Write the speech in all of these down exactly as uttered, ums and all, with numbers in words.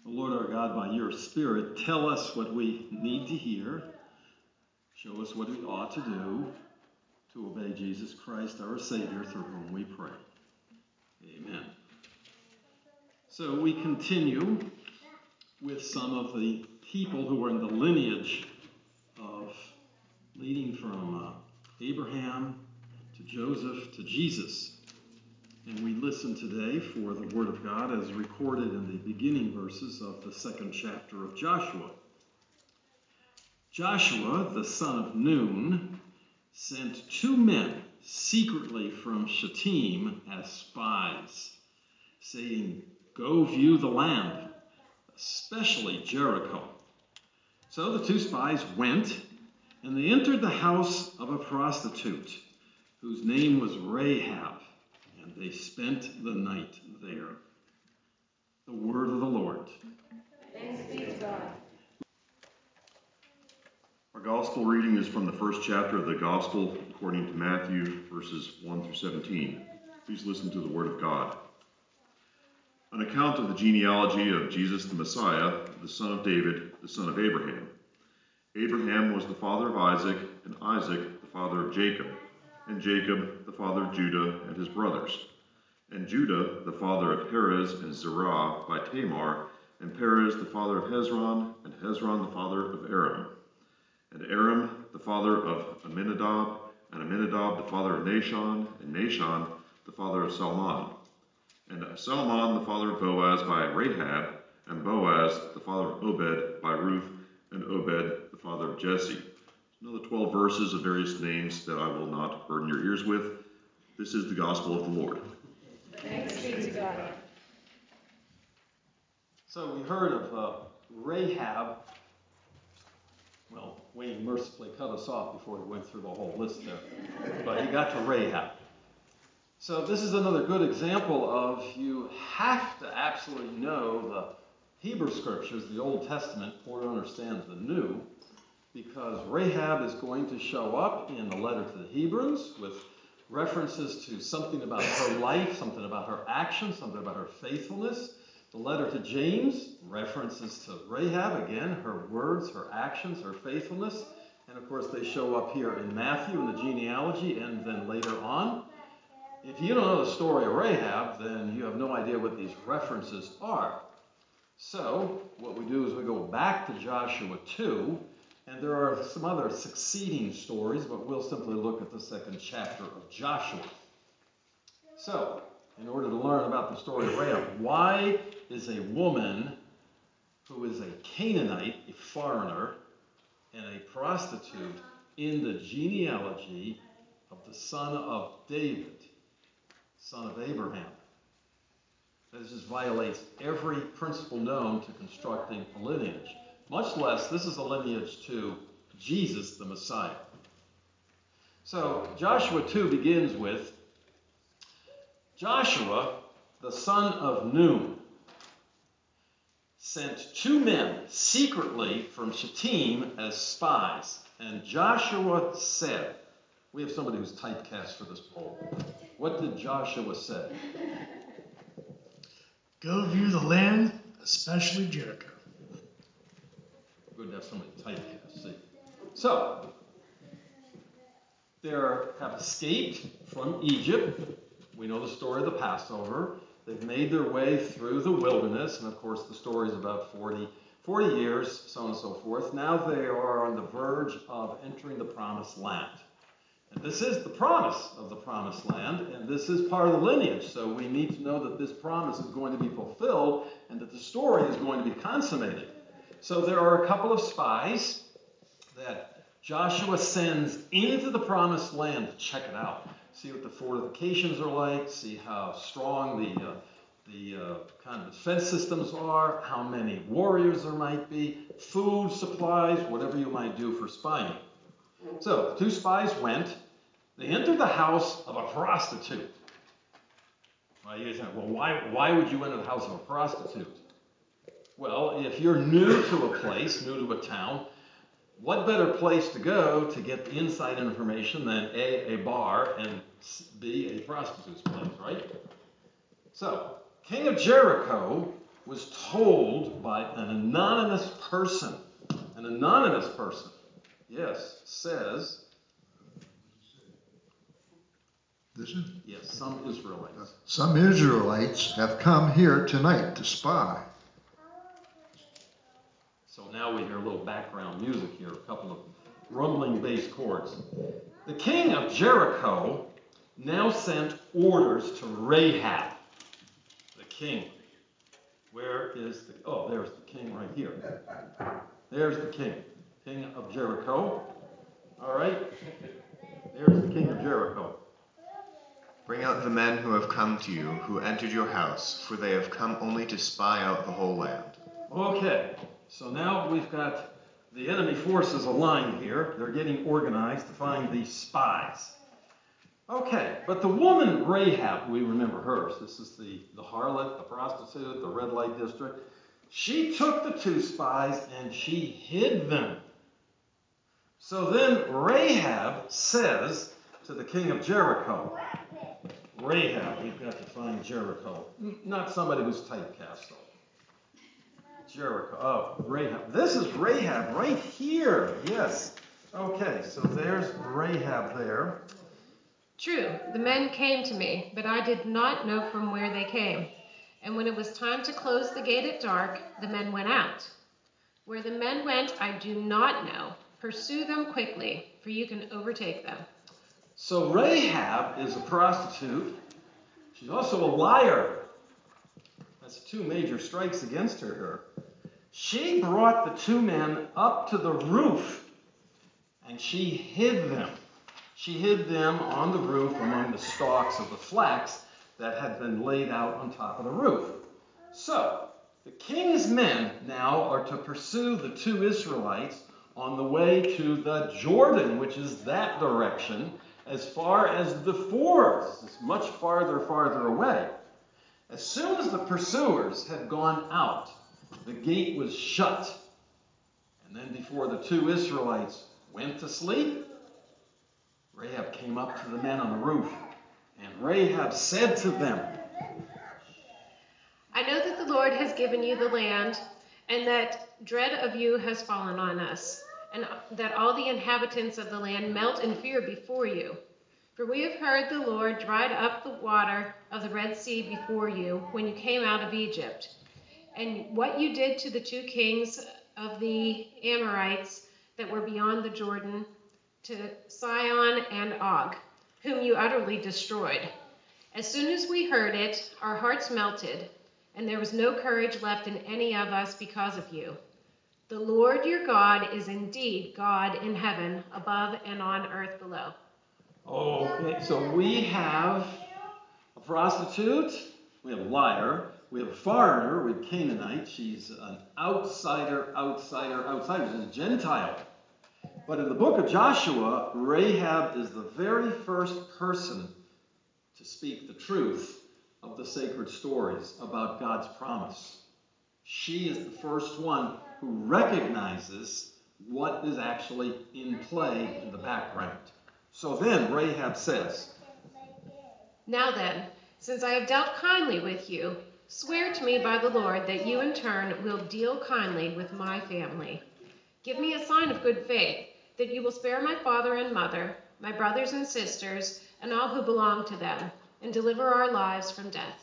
Lord our God, by your Spirit, tell us what we need to hear. Show us what we ought to do to obey Jesus Christ, our Savior, through whom we pray. Amen. So we continue with some of the people who are in the lineage of leading from uh, Abraham to Joseph to Jesus. And we listen today for the Word of God as recorded in the beginning verses of the second chapter of Joshua. Joshua, the son of Nun, sent two men secretly from Shittim as spies, saying, "Go view the land, especially Jericho." So the two spies went, and they entered the house of a prostitute, whose name was Rahab. And they spent the night there. The word of the Lord. Thanks be to God. Our gospel reading is from the first chapter of the Gospel according to Matthew, verses one through seventeen. Please listen to the word of God. An account of the genealogy of Jesus the Messiah, the son of David, the son of Abraham. Abraham was the father of Isaac, and Isaac the father of Jacob, and Jacob the father of Judah and his brothers, and Judah the father of Perez and Zerah by Tamar, and Perez the father of Hezron, and Hezron the father of Aram, and Aram the father of Amminadab, and Amminadab the father of Nahshon, and Nahshon the father of Salmon, and Salmon the father of Boaz by Rahab, and Boaz the father of Obed by Ruth, and Obed the father of Jesse. Another twelve verses of various names that I will not burden your ears with. This is the gospel of the Lord. Thanks be to God. So we heard of uh, Rahab. Well, Wayne mercifully cut us off before he went through the whole list there. But he got to Rahab. So this is another good example of you have to absolutely know the Hebrew Scriptures, the Old Testament, in order to understand the New. Because Rahab is going to show up in the letter to the Hebrews with references to something about her life, something about her actions, something about her faithfulness. The letter to James, references to Rahab, again, her words, her actions, her faithfulness. And of course, they show up here in Matthew in the genealogy and then later on. If you don't know the story of Rahab, then you have no idea what these references are. So what we do is we go back to Joshua two. And there are some other succeeding stories, but we'll simply look at the second chapter of Joshua. So, in order to learn about the story of Rahab, why is a woman who is a Canaanite, a foreigner, and a prostitute in the genealogy of the son of David, son of Abraham? This just violates every principle known to constructing a lineage. Much less, this is a lineage to Jesus, the Messiah. So, Joshua two begins with, Joshua, the son of Nun, sent two men secretly from Shittim as spies. And Joshua said, we have somebody who's typecast for this poll. What did Joshua say? Go view the land, especially Jericho. Good to have somebody typecast, see. So, they have escaped from Egypt. We know the story of the Passover. They've made their way through the wilderness, and of course the story is about forty, forty years, so on and so forth. Now they are on the verge of entering the promised land. And this is the promise of the promised land, and this is part of the lineage, so we need to know that this promise is going to be fulfilled, and that the story is going to be consummated. So there are a couple of spies that Joshua sends into the promised land to check it out. See what the fortifications are like, see how strong the, uh, the uh, kind of defense systems are, how many warriors there might be, food, supplies, whatever you might do for spying. So the two spies went. They entered the house of a prostitute. Well, you think, well, why, why would you enter the house of a prostitute? Well, if you're new to a place, new to a town, what better place to go to get the inside information than A, a bar, and B, a prostitute's place, right? So, King of Jericho was told by an anonymous person. An anonymous person, yes, says, Listen. yes, some Israelites. Some Israelites have come here tonight to spy. So now we hear a little background music here, a couple of rumbling bass chords. The king of Jericho now sent orders to Rahab, the king. Where is the, oh, there's the king right here. There's the king, king of Jericho. All right, there's the king of Jericho. Bring out the men who have come to you, who entered your house, for they have come only to spy out the whole land. Okay, so now we've got the enemy forces aligned here. They're getting organized to find these spies. Okay, but the woman Rahab, we remember her. This is the, the harlot, the prostitute, the red light district. She took the two spies and she hid them. So then Rahab says to the king of Jericho, Rahab, we've got to find Jericho. Not somebody who's typecast, though. Jericho. Oh, Rahab. This is Rahab right here. Yes. Okay, so there's Rahab there. True, the men came to me, but I did not know from where they came. And when it was time to close the gate at dark, the men went out. Where the men went, I do not know. Pursue them quickly, for you can overtake them. So Rahab is a prostitute. She's also a liar. That's two major strikes against her here. She brought the two men up to the roof, and she hid them. She hid them on the roof among the stalks of the flax that had been laid out on top of the roof. So, the king's men now are to pursue the two Israelites on the way to the Jordan, which is that direction, as far as the fords. It's much farther, farther away. As soon as the pursuers had gone out, the gate was shut. And then before the two Israelites went to sleep, Rahab came up to the men on the roof, and Rahab said to them, I know that the Lord has given you the land, and that dread of you has fallen on us, and that all the inhabitants of the land melt in fear before you. For we have heard the Lord dried up the water of the Red Sea before you when you came out of Egypt, and what you did to the two kings of the Amorites that were beyond the Jordan, to Sihon and Og, whom you utterly destroyed. As soon as we heard it, our hearts melted, and there was no courage left in any of us because of you. The Lord your God is indeed God in heaven, above and on earth below. okay, so we have a prostitute, we have a liar, we have a foreigner, we have Canaanite. She's an outsider, outsider, outsider. She's a Gentile. But in the book of Joshua, Rahab is the very first person to speak the truth of the sacred stories about God's promise. She is the first one who recognizes what is actually in play in the background. So then Rahab says, Now then, since I have dealt kindly with you, swear to me by the Lord that you in turn will deal kindly with my family. Give me a sign of good faith, that you will spare my father and mother, my brothers and sisters, and all who belong to them, and deliver our lives from death.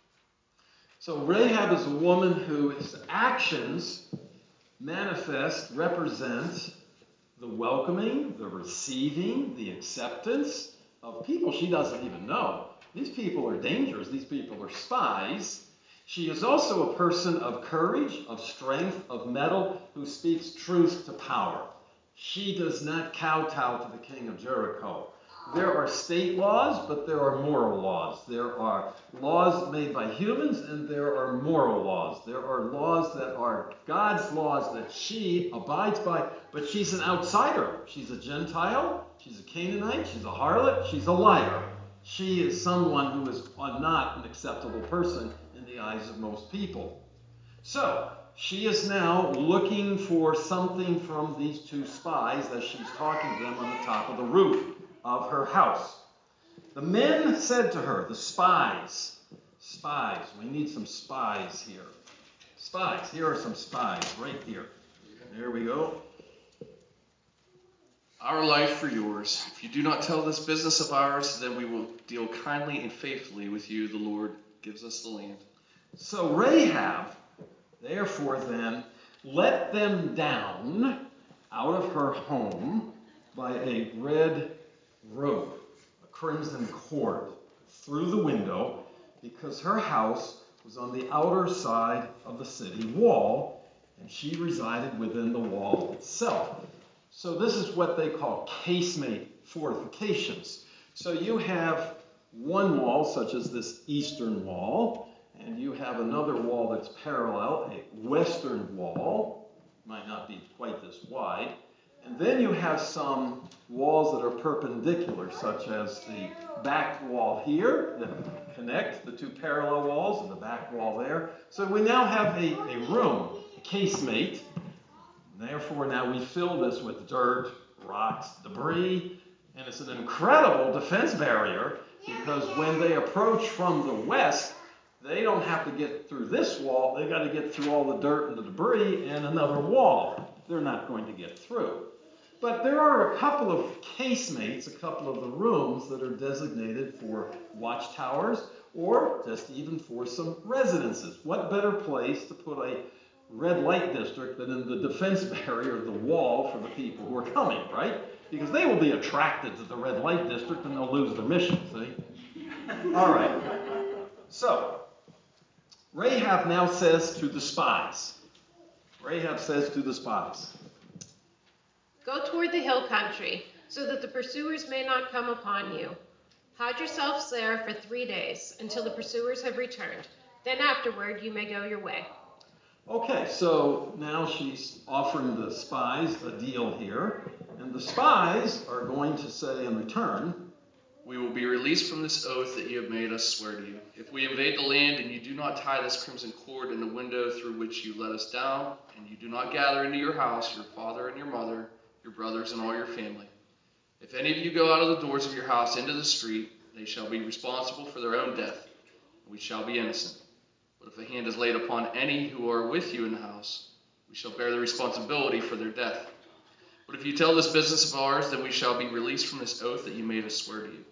So Rahab is a woman whose actions manifest, represent the welcoming, the receiving, the acceptance of people she doesn't even know. These people are dangerous. These people are spies. She is also a person of courage, of strength, of mettle, who speaks truth to power. She does not kowtow to the king of Jericho. There are state laws, but there are moral laws. There are laws made by humans, and there are moral laws. There are laws that are God's laws that she abides by, but she's an outsider. She's a Gentile. She's a Canaanite. She's a harlot. She's a liar. She is someone who is not an acceptable person in the eyes of most people. So, she is now looking for something from these two spies as she's talking to them on the top of the roof of her house. The men said to her, the spies, spies, we need some spies here. Spies. Here are some spies right here. There we go. Our life for yours. If you do not tell this business of ours, then we will deal kindly and faithfully with you. The Lord gives us the land. So Rahab, therefore then, let them down out of her home by a red rope, a crimson cord, through the window, because her house was on the outer side of the city wall, and she resided within the wall itself. So this is what they call casemate fortifications. So you have one wall, such as this eastern wall, and you have another wall that's parallel, a western wall, might not be quite this wide, and then you have some walls that are perpendicular, such as the back wall here that connect the two parallel walls and the back wall there. So we now have a, a room, a casemate. Therefore, now we fill this with dirt, rocks, debris, and it's an incredible defense barrier because when they approach from the west, they don't have to get through this wall. They've got to get through all the dirt and the debris and another wall. They're not going to get through. But there are a couple of casemates, a couple of the rooms that are designated for watchtowers or just even for some residences. What better place to put a red light district than in the defense barrier, the wall for the people who are coming, right? Because they will be attracted to the red light district and they'll lose their mission, see? All right. So, Rahab now says to the spies, Rahab says to the spies, Go toward the hill country, so that the pursuers may not come upon you. Hide yourselves there for three days, until the pursuers have returned. Then afterward you may go your way. Okay, so now she's offering the spies a deal here, and the spies are going to say in return, We will be released from this oath that you have made us swear to you. If we invade the land and you do not tie this crimson cord in the window through which you let us down, and you do not gather into your house your father and your mother, your brothers and all your family. If any of you go out of the doors of your house into the street, they shall be responsible for their own death, and we shall be innocent. But if a hand is laid upon any who are with you in the house, we shall bear the responsibility for their death. But if you tell this business of ours, then we shall be released from this oath that you made us swear to you.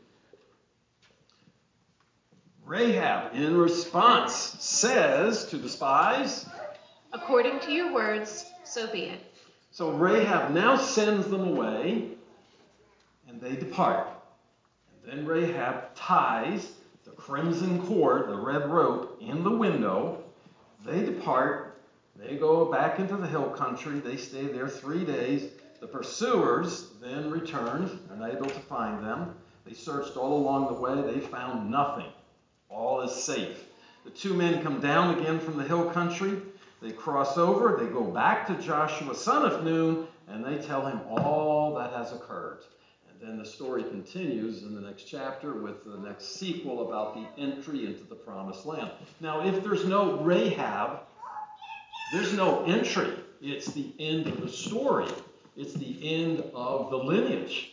Rahab, in response, says to the spies, According to your words, so be it. So Rahab now sends them away, and they depart. And then Rahab ties the crimson cord, the red rope, in the window. They depart. They go back into the hill country. They stay there three days. The pursuers then returned, unable to find them. They searched all along the way. They found nothing. All is safe. The two men come down again from the hill country. They cross over. They go back to Joshua, son of Nun, and they tell him all that has occurred. And then the story continues in the next chapter with the next sequel about the entry into the promised land. Now, if there's no Rahab, there's no entry. It's the end of the story. It's the end of the lineage.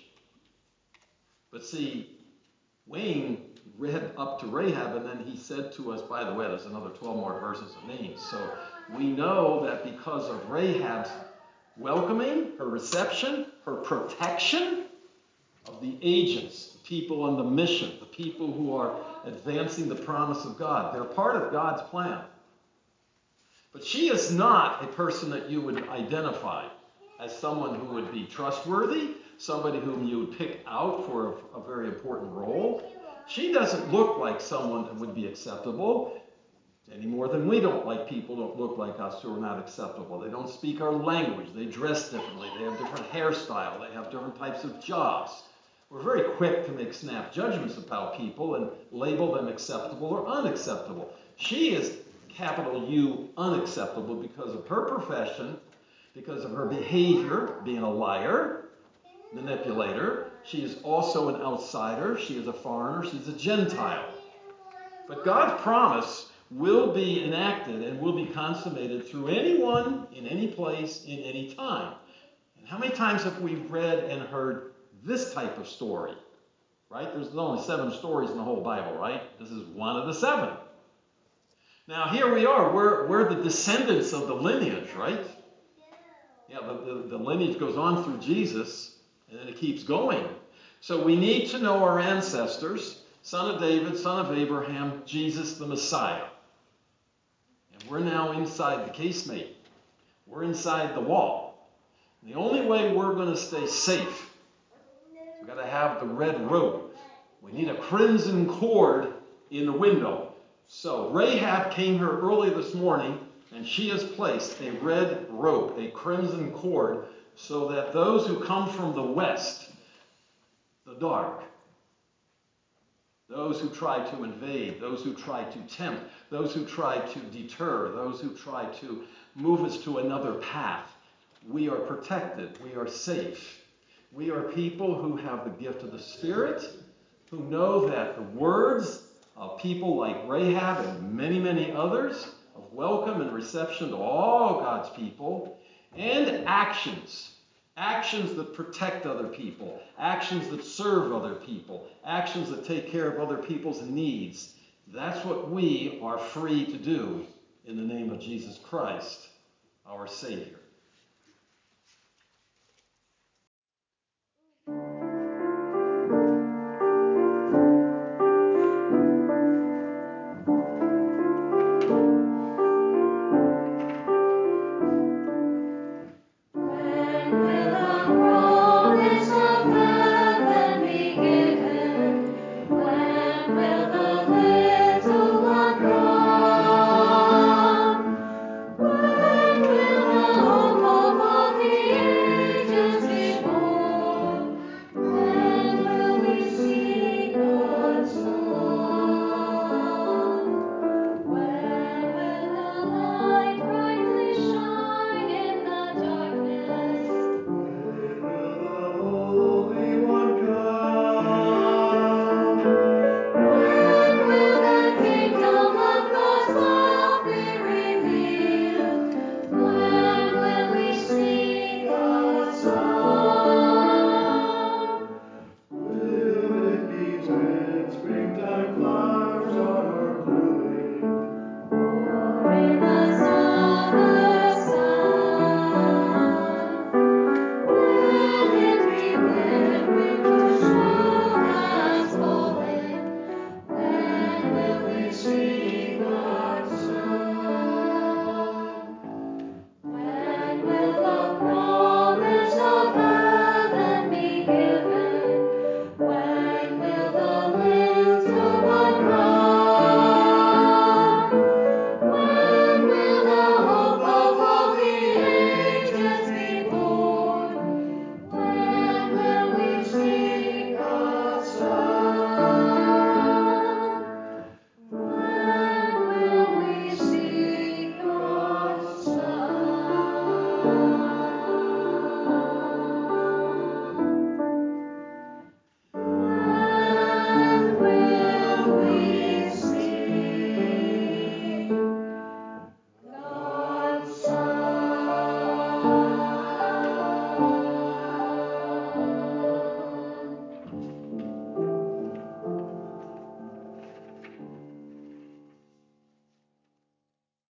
But see, Wayne read up to Rahab, and then he said to us, by the way, there's another twelve more verses of names. So we know that because of Rahab's welcoming, her reception, her protection of the agents, the people on the mission, the people who are advancing the promise of God, they're part of God's plan. But she is not a person that you would identify as someone who would be trustworthy, somebody whom you would pick out for a, a very important role. She doesn't look like someone that would be acceptable any more than we don't like people don't look like us who are not acceptable. They don't speak our language. They dress differently. They have different hairstyle. They have different types of jobs. We're very quick to make snap judgments about people and label them acceptable or unacceptable. She is, capital U, unacceptable because of her profession, because of her behavior, being a liar, manipulator. She is also an outsider. She is a foreigner. She's a Gentile. But God's promise will be enacted and will be consummated through anyone, in any place, in any time. And how many times have we read and heard this type of story? Right? There's only seven stories in the whole Bible, right? This is one of the seven. Now, here we are. We're, we're the descendants of the lineage, right? Yeah, the, the, the lineage goes on through Jesus, and then it keeps going. So we need to know our ancestors, son of David, son of Abraham, Jesus the Messiah. And we're now inside the casemate. We're inside the wall. And the only way we're going to stay safe, we've got to have the red rope. We need a crimson cord in the window. So Rahab came here early this morning, and she has placed a red rope, a crimson cord, so that those who come from the west, the dark, those who try to invade, those who try to tempt, those who try to deter, those who try to move us to another path, we are protected, we are safe. We are people who have the gift of the Spirit, who know that the words of people like Rahab and many, many others of welcome and reception to all God's people, and actions. Actions that protect other people, actions that serve other people, actions that take care of other people's needs. That's what we are free to do in the name of Jesus Christ, our Savior.